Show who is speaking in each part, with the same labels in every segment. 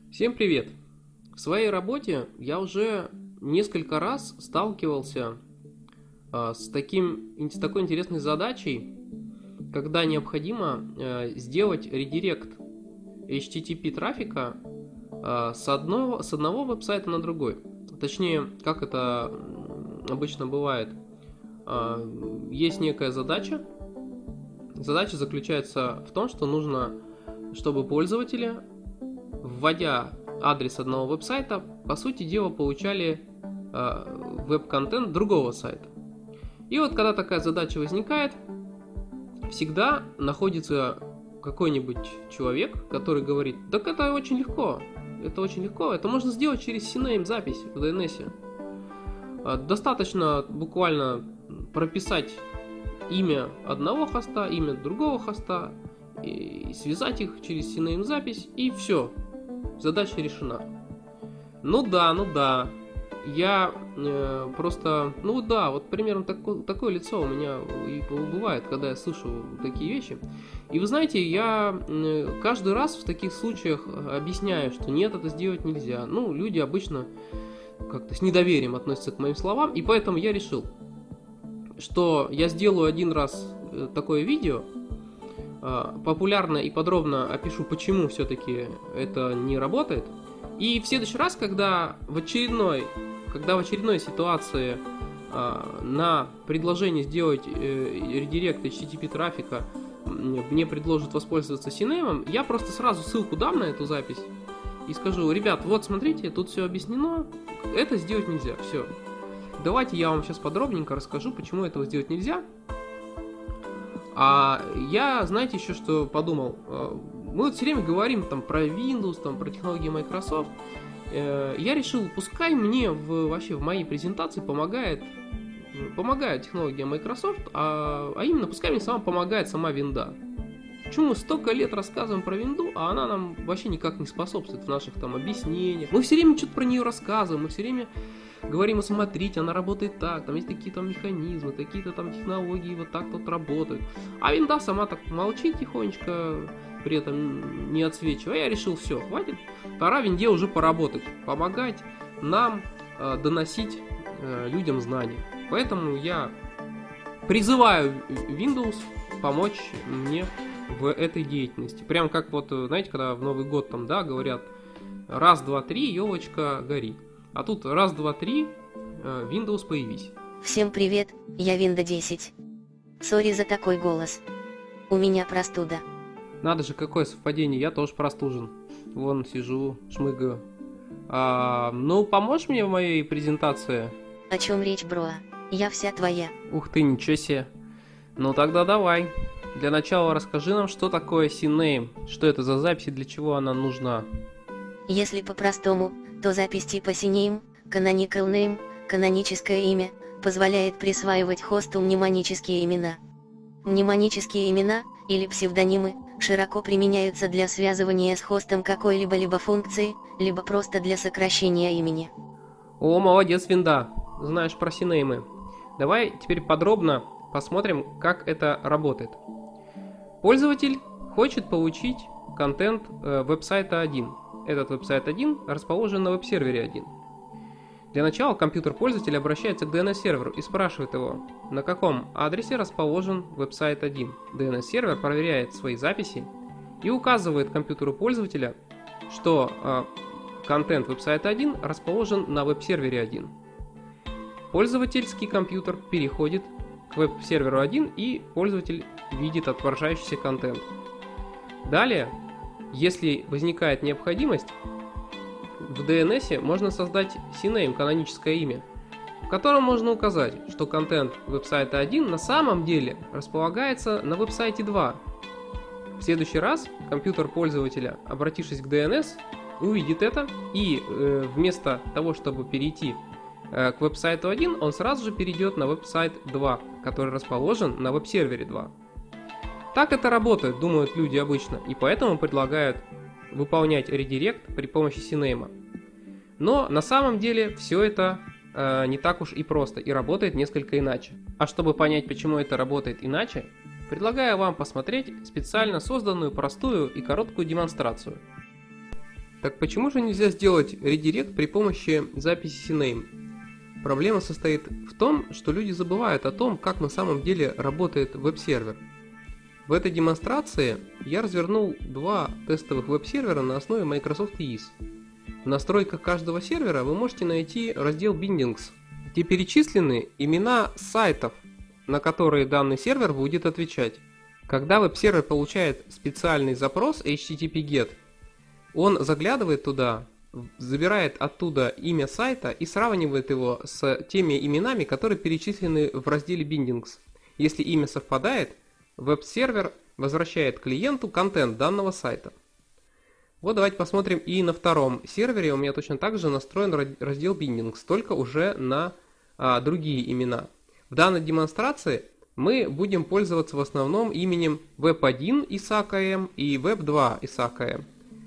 Speaker 1: Всем привет! В своей работе я уже несколько раз сталкивался с такой интересной задачей, когда необходимо сделать редирект HTTP трафика с одного веб-сайта на другой. Точнее, как это обычно бывает, есть некая задача. Задача заключается в том, что нужно, чтобы пользователи, вводя адрес одного веб-сайта, по сути дела получали веб-контент другого сайта. И вот когда такая задача возникает, всегда находится какой-нибудь человек, который говорит: так это очень легко, это можно сделать через CNAME запись в DNS. Достаточно буквально прописать имя одного хоста, имя другого хоста, и связать их через CNAME запись, и все, задача решена. Ну да, я вот примерно такое лицо у меня и бывает, когда я слышу такие вещи. И вы знаете, я каждый раз в таких случаях объясняю, что нет, это сделать нельзя. Люди обычно как-то с недоверием относятся к моим словам, и поэтому я решил, что я сделаю один раз такое видео, популярно и подробно опишу, почему все-таки это не работает. И в следующий раз, когда в очередной ситуации на предложение сделать редирект HTTP трафика мне предложат воспользоваться CNAME, я просто сразу ссылку дам на эту запись и скажу: ребят, вот смотрите, тут все объяснено, это сделать нельзя, все. Давайте я вам сейчас подробненько расскажу, почему этого сделать нельзя. А я, знаете, еще что подумал? Мы вот все время говорим про Windows, про технологии Microsoft. Я решил, пускай мне в моей презентации помогает технология Microsoft, а именно пускай мне помогает сама винда. Почему мы столько лет рассказываем про винду, а она нам вообще никак не способствует в наших объяснениях? Мы все время что-то про нее рассказываем, мы все время говорим: смотрите, она работает так, там есть такие механизмы, такие-то технологии вот так тут работают. А винда сама так молчит тихонечко, при этом не отсвечивая. Я решил: все, хватит, пора винде уже поработать, помогать нам доносить людям знания. Поэтому я призываю Windows помочь мне в этой деятельности. Прям как знаете, когда в Новый год говорят: раз, два, три, елочка, гори. А тут раз, два, три, Windows появись.
Speaker 2: Всем привет, я Винда 10. Сори за такой голос. У меня простуда.
Speaker 1: Надо же, какое совпадение, я тоже простужен. Вон сижу, шмыгаю. Поможешь мне в моей презентации?
Speaker 2: О чем речь, бро? Я вся твоя.
Speaker 1: Ух ты, ничего себе. Тогда давай. Для начала расскажи нам, что такое CNAME, что это за запись и для чего она нужна.
Speaker 2: Если по-простому, то запись типа CNAME, Canonical Name, каноническое имя, позволяет присваивать хосту мнемонические имена. Мнемонические имена, или псевдонимы, широко применяются для связывания с хостом какой-либо функции, либо просто для сокращения имени.
Speaker 1: О, молодец, винда, знаешь про CNAME. Давай теперь подробно посмотрим, как это работает. Пользователь хочет получить контент веб-сайта 1. Этот веб-сайт 1 расположен на веб-сервере 1. Для начала компьютер пользователя обращается к DNS-серверу и спрашивает его, на каком адресе расположен веб-сайт 1. DNS-сервер проверяет свои записи и указывает компьютеру пользователя, что контент веб-сайта 1 расположен на веб-сервере 1. Пользовательский компьютер переходит к веб-серверу 1, и пользователь видит отображающийся контент. Далее, если возникает необходимость, в DNS можно создать CNAME, каноническое имя, в котором можно указать, что контент веб-сайта 1 на самом деле располагается на веб-сайте 2. В следующий раз компьютер пользователя, обратившись к DNS, увидит это, и вместо того, чтобы перейти к веб-сайту 1, он сразу же перейдет на веб-сайт 2, который расположен на веб-сервере 2. Так это работает, думают люди обычно, и поэтому предлагают выполнять редирект при помощи CNAME. Но на самом деле все это не так уж и просто и работает несколько иначе. А чтобы понять, почему это работает иначе, предлагаю вам посмотреть специально созданную простую и короткую демонстрацию. Так почему же нельзя сделать редирект при помощи записи CNAME? Проблема состоит в том, что люди забывают о том, как на самом деле работает веб-сервер. В этой демонстрации я развернул два тестовых веб-сервера на основе Microsoft EAS. В настройках каждого сервера вы можете найти раздел Bindings, где перечислены имена сайтов, на которые данный сервер будет отвечать. Когда веб-сервер получает специальный запрос HTTP-GET, он заглядывает туда, забирает оттуда имя сайта и сравнивает его с теми именами, которые перечислены в разделе Bindings. Если имя совпадает, веб-сервер возвращает клиенту контент данного сайта. Вот давайте посмотрим и на втором сервере. У меня точно так же настроен раздел Bindings, только уже на другие имена. В данной демонстрации мы будем пользоваться в основном именем Web1 ISAK-M и Web2 ISAK-M.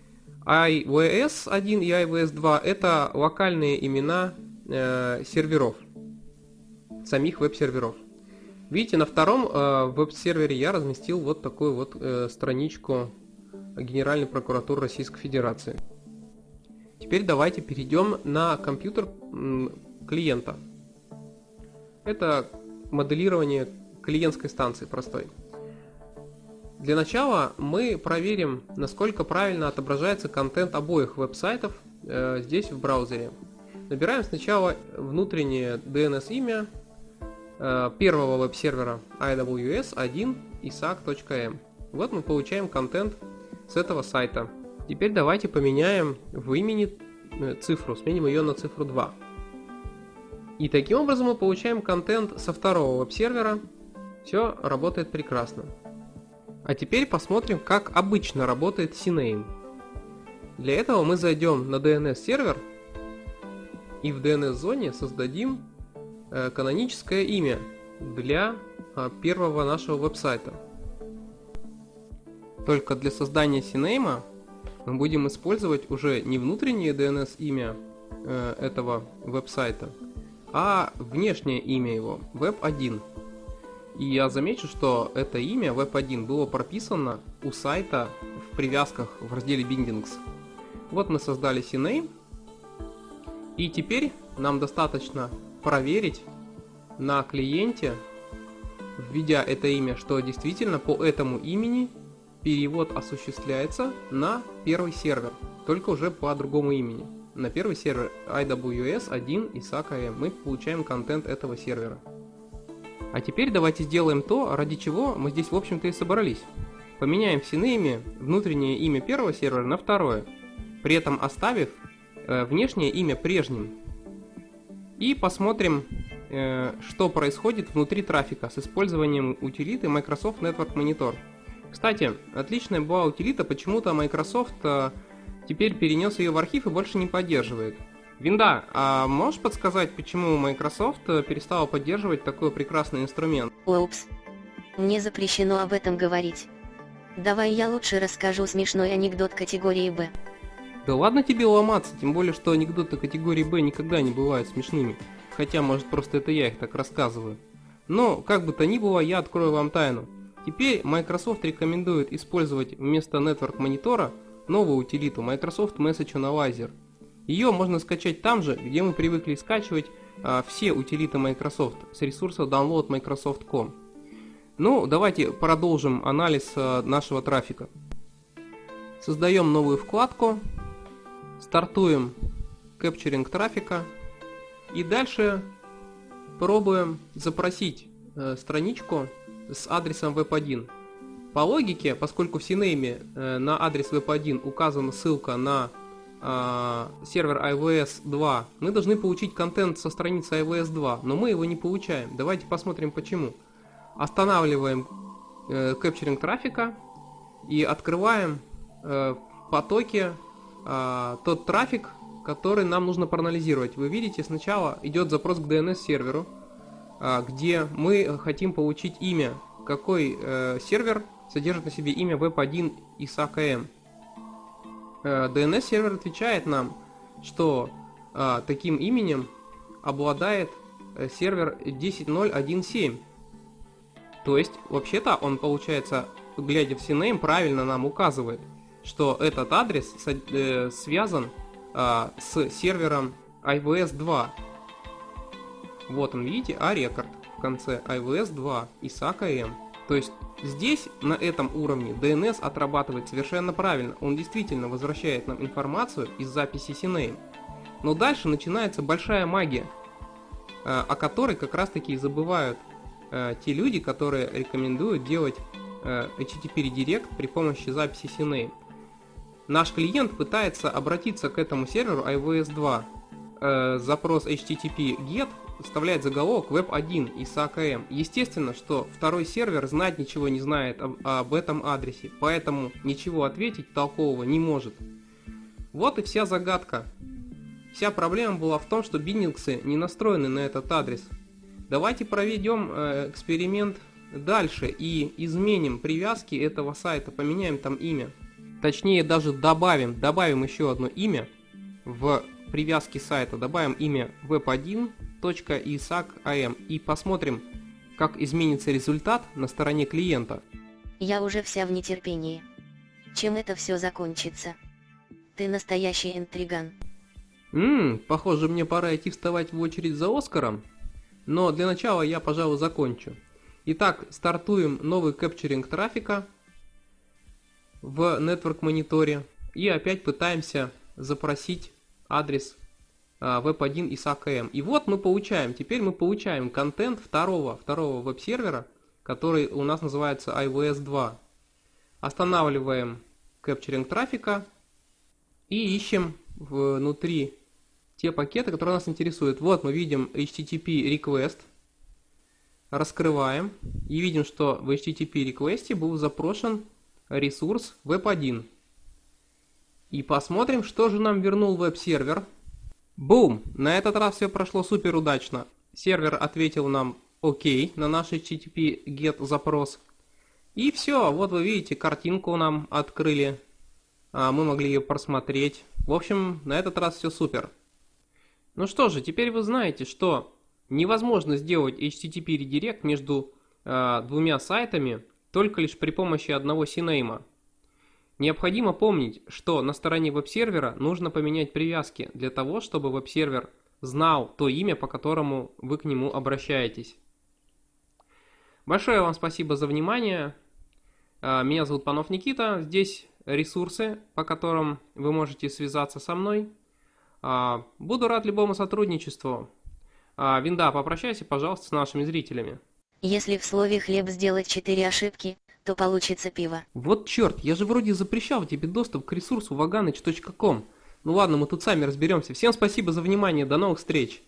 Speaker 1: IWS1 и IWS2 это локальные имена серверов, самих веб-серверов. Видите, на втором веб-сервере я разместил вот такую вот страничку Генеральной прокуратуры Российской Федерации. Теперь давайте перейдем на компьютер клиента. Это моделирование клиентской станции простой. Для начала мы проверим, насколько правильно отображается контент обоих веб-сайтов здесь в браузере. Набираем сначала внутреннее DNS-имя первого веб-сервера IWS1 ISAK.m. Вот мы получаем контент с этого сайта. Теперь давайте поменяем в имени цифру, сменим ее на цифру 2. И таким образом мы получаем контент со второго веб-сервера. Все работает прекрасно. А теперь посмотрим, как обычно работает CNAME. Для этого мы зайдем на DNS-сервер и в DNS-зоне создадим каноническое имя для первого нашего веб-сайта. Только для создания CNAME мы будем использовать уже не внутреннее DNS-имя этого веб-сайта, а внешнее имя его, Web1. И я замечу, что это имя Web1 было прописано у сайта в привязках в разделе Bindings. Вот мы создали CNAME. И теперь нам достаточно проверить на клиенте, введя это имя, что действительно по этому имени перевод осуществляется на первый сервер, только уже по другому имени. На первый сервер IWS1 ISAK-M мы получаем контент этого сервера. А теперь давайте сделаем то, ради чего мы здесь в общем-то и собрались. Поменяем в CNAME внутреннее имя первого сервера на второе, при этом оставив внешнее имя прежним. И посмотрим, что происходит внутри трафика с использованием утилиты Microsoft Network Monitor. Кстати, отличная была утилита, почему-то Microsoft теперь перенес ее в архив и больше не поддерживает. Винда, а можешь подсказать, почему Microsoft перестала поддерживать такой прекрасный инструмент?
Speaker 2: Упс. Мне запрещено об этом говорить. Давай я лучше расскажу смешной анекдот категории Б.
Speaker 1: Да ладно тебе ломаться, тем более, что анекдоты категории Б никогда не бывают смешными. Хотя, может, просто это я их так рассказываю. Но, как бы то ни было, я открою вам тайну. Теперь Microsoft рекомендует использовать вместо Network Monitor новую утилиту Microsoft Message Analyzer. Ее можно скачать там же, где мы привыкли скачивать все утилиты Microsoft с ресурса download.microsoft.com. Ну, давайте продолжим анализ нашего трафика. Создаем новую вкладку, стартуем кэпчеринг трафика и дальше пробуем запросить страничку с адресом web1. По логике, поскольку в CNAME на адрес web1 указана ссылка на сервер IWS 2, мы должны получить контент со страницы IWS 2, но мы его не получаем. Давайте посмотрим почему. Останавливаем кэпчеринг трафика и открываем в потоке тот трафик, который нам нужно проанализировать. Вы видите, сначала идет запрос к DNS-серверу, где мы хотим получить имя, какой сервер содержит на себе имя Web1 ISAK-M. DNS-сервер отвечает нам, что таким именем обладает сервер 10.0.1.7. То есть, вообще-то, он, получается, глядя в CNAME, правильно нам указывает, что этот адрес связан с сервером IVS 2. Вот он, видите, A-record в конце IVS 2 Исаак АМ. То есть здесь, на этом уровне, DNS отрабатывает совершенно правильно. Он действительно возвращает нам информацию из записи CNAME. Но дальше начинается большая магия, о которой как раз таки и забывают те люди, которые рекомендуют делать HTTP Redirect при помощи записи CNAME. Наш клиент пытается обратиться к этому серверу IVS 2. Запрос HTTP GET вставляет заголовок Web1 Исаак АМ. Естественно, что второй сервер знать ничего не знает об этом адресе, поэтому ничего ответить толкового не может. Вот и вся загадка. Вся проблема была в том, что биндингсы не настроены на этот адрес. Давайте проведем эксперимент дальше и изменим привязки этого сайта, поменяем там имя. Точнее, даже добавим еще одно имя в привязки сайта. Добавим имя web1.isaacam и посмотрим, как изменится результат на стороне клиента.
Speaker 2: Я уже вся в нетерпении. Чем это все закончится? Ты настоящий интриган.
Speaker 1: Похоже, мне пора идти вставать в очередь за Оскаром. Но для начала я, пожалуй, закончу. Итак, стартуем новый кэпчеринг трафика в Network мониторе и опять пытаемся запросить адрес web1 Исаак АМ. И вот теперь мы получаем контент второго веб-сервера, который у нас называется IVS 2. Останавливаем кэпчеринг трафика и ищем внутри те пакеты, которые нас интересуют. Вот мы видим HTTP request. Раскрываем и видим, что в HTTP request был запрошен ресурс web1. И посмотрим, что же нам вернул веб-сервер. Бум! На этот раз все прошло супер удачно. Сервер ответил нам ОК на наш HTTP GET запрос. И все, вот вы видите, картинку нам открыли. Мы могли ее просмотреть. В общем, на этот раз все супер. Ну что же, теперь вы знаете, что невозможно сделать HTTP Redirect между двумя сайтами только лишь при помощи одного CNAME. Необходимо помнить, что на стороне веб-сервера нужно поменять привязки для того, чтобы веб-сервер знал то имя, по которому вы к нему обращаетесь. Большое вам спасибо за внимание. Меня зовут Панов Никита. Здесь ресурсы, по которым вы можете связаться со мной. Буду рад любому сотрудничеству. Винда, попрощайся, пожалуйста, с нашими зрителями.
Speaker 2: Если в слове «хлеб» сделать 4 ошибки, то получится пиво.
Speaker 1: Вот черт, я же вроде запрещал тебе доступ к ресурсу vaganych.com. Ну ладно, мы тут сами разберемся. Всем спасибо за внимание, до новых встреч.